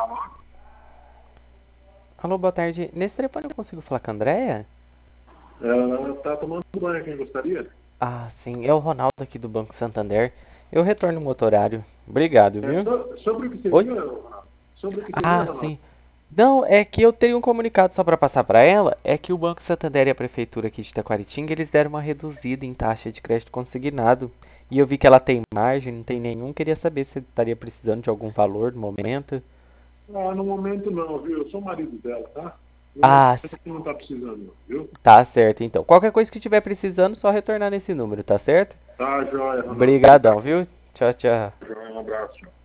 Alô, boa tarde. Nesse telefone eu consigo falar com a Andréia? Ela está tomando banho, quem gostaria? Ah, sim, é o Ronaldo aqui do Banco Santander. Eu retorno no outro horário. Obrigado, viu? Sobre o que Oi? seria, Ronaldo? Sobre o que seria, Ah, Ronaldo? sim. Não, é que eu tenho um comunicado só para passar para ela. É que o Banco Santander e a Prefeitura aqui de Taquaritinga, eles deram uma reduzida em taxa de crédito consignado. E eu vi que ela tem margem, não tem nenhum. Queria saber se estaria precisando de algum valor no momento. Ah, no momento não, viu? Eu sou o marido dela, tá? No momento Ah, não está precisando, não, viu? tá certo então. Qualquer coisa que tiver precisando, só retornar nesse número, tá certo? Tá, joia, Ronaldo. Obrigado. Brigadão, viu? Tchau, tchau. Joia, um abraço.